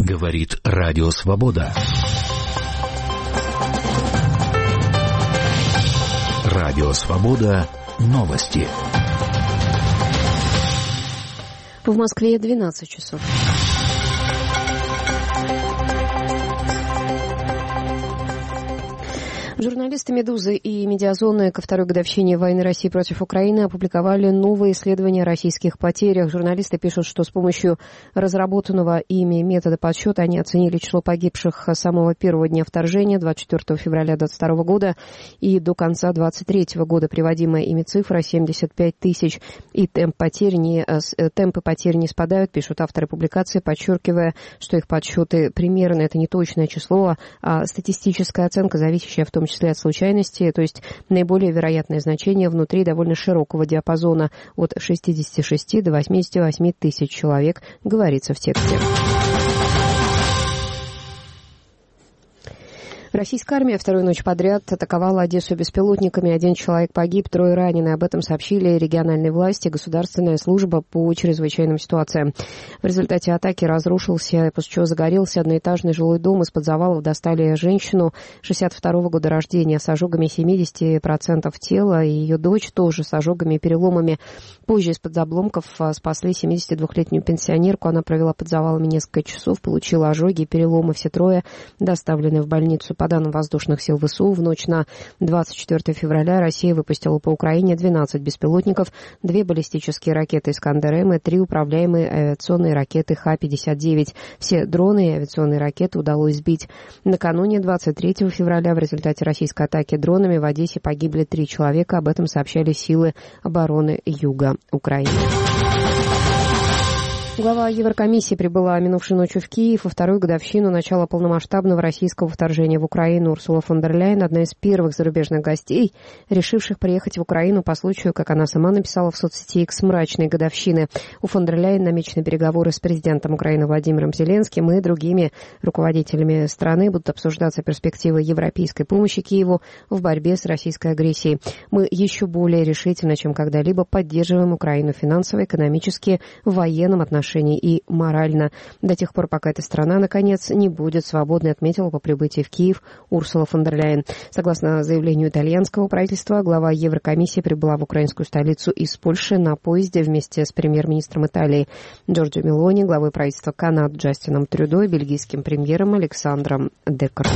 Говорит Радио Свобода. Радио Свобода. Новости. В Москве 12 часов. Журналисты «Медузы» и «Медиазоны» ко второй годовщине войны России против Украины опубликовали новые исследования о российских потерях. Журналисты пишут, что с помощью разработанного ими метода подсчета они оценили число погибших с самого первого дня вторжения, 24 февраля 2022 года, и до конца 2023 года. Приводимая ими цифра 75 тысяч. И темпы потерь не спадают, пишут авторы публикации, подчеркивая, что их подсчеты примерно, это не точное число, а статистическая оценка, зависящая в том числе от случайности, то есть наиболее вероятное значение внутри довольно широкого диапазона от 66 до 88 тысяч человек, говорится в тексте. Российская армия вторую ночь подряд атаковала Одессу беспилотниками. 1 человек погиб, 3 ранены. Об этом сообщили региональные власти, Государственная служба по чрезвычайным ситуациям. В результате атаки разрушился, после чего загорелся одноэтажный жилой дом. Из-под завалов достали женщину 62-го года рождения с ожогами 70% тела и ее дочь тоже с ожогами и переломами. Позже из-под обломков спасли 72-летнюю пенсионерку. Она провела под завалами несколько часов, получила ожоги и переломы. Все 3 доставлены в больницу. По данным воздушных сил ВСУ, в ночь на 24 февраля Россия выпустила по Украине 12 беспилотников, 2 баллистические ракеты «Искандер-М» и 3 управляемые авиационные ракеты Х-59. Все дроны и авиационные ракеты удалось сбить. Накануне 23 февраля в результате российской атаки дронами в Одессе погибли 3 человека. Об этом сообщали силы обороны Юга Украины. Глава Еврокомиссии прибыла минувшей ночью в Киев во вторую годовщину начала полномасштабного российского вторжения в Украину. Урсула фон дер Ляйен, одна из первых зарубежных гостей, решивших приехать в Украину по случаю, как она сама написала в соцсети X, мрачной годовщины. У фон дер Ляйен намечены переговоры с президентом Украины Владимиром Зеленским и другими руководителями страны. Будут обсуждаться перспективы европейской помощи Киеву в борьбе с российской агрессией. Мы еще более решительно, чем когда-либо, поддерживаем Украину финансово, экономически, в военном отношении и морально до тех пор, пока эта страна, наконец, не будет свободной, отметила по прибытии в Киев Урсула фон дер Ляйен. Согласно заявлению итальянского правительства, глава Еврокомиссии прибыла в украинскую столицу из Польши на поезде вместе с премьер-министром Италии Джорджио Мелони, главой правительства Канады Джастином Трюдо и бельгийским премьером Александром Декером.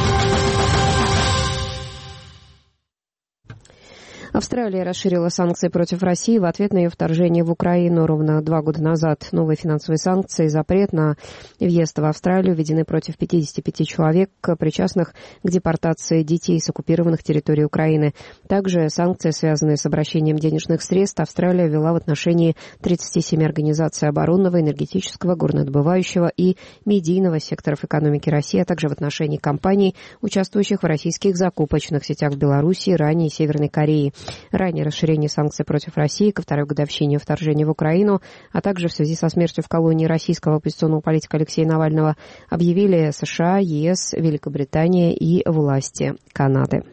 Австралия расширила санкции против России в ответ на ее вторжение в Украину. Ровно 2 года назад новые финансовые санкции и запрет на въезд в Австралию введены против 55 человек, причастных к депортации детей с оккупированных территорий Украины. Также санкции, связанные с обращением денежных средств, Австралия ввела в отношении 37 организаций оборонного, энергетического, горнодобывающего и медийного секторов экономики России, а также в отношении компаний, участвующих в российских закупочных сетях в Беларуси, Иране и Северной Корее. Ранее расширение санкций против России ко второй годовщине вторжения в Украину, а также в связи со смертью в колонии российского оппозиционного политика Алексея Навального объявили США, ЕС, Великобритания и власти Канады.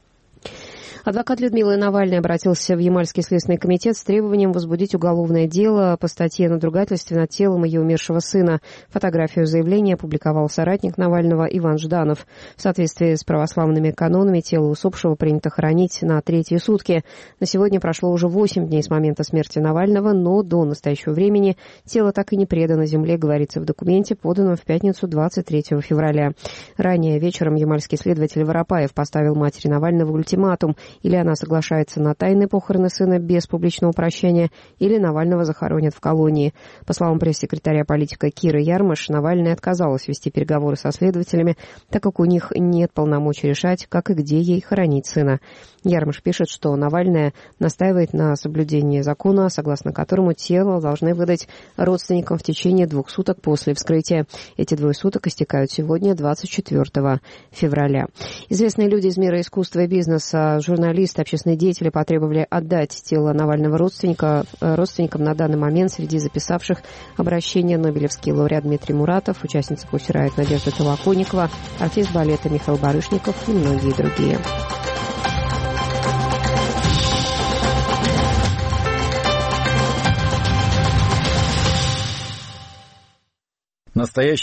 Адвокат Людмилы Навальной обратился в Ямальский следственный комитет с требованием возбудить уголовное дело по статье о надругательстве над телом ее умершего сына. Фотографию заявления опубликовал соратник Навального Иван Жданов. В соответствии с православными канонами тело усопшего принято хоронить на 3-е сутки. На сегодня прошло уже 8 дней с момента смерти Навального, но до настоящего времени тело так и не предано земле, говорится в документе, поданном в пятницу 23 февраля. Ранее вечером ямальский следователь Воропаев поставил матери Навального ультиматум: или она соглашается на тайные похороны сына без публичного прощания, или Навального захоронят в колонии. По словам пресс-секретаря политика Киры Ярмаш, Навальная отказалась вести переговоры со следователями, так как у них нет полномочий решать, как и где ей хоронить сына. Ярмаш пишет, что Навальная настаивает на соблюдении закона, согласно которому тело должны выдать родственникам в течение 2 суток после вскрытия. Эти 2 суток истекают сегодня, 24 февраля. Известные люди из мира искусства и бизнеса, журналисты, общественные деятели потребовали отдать тело Навального родственникам. На данный момент среди записавших обращение нобелевский лауреат Дмитрий Муратов, участница «Пусть рает» Надежда Толоконникова, артист балета Михаил Барышников и многие другие. Настоящий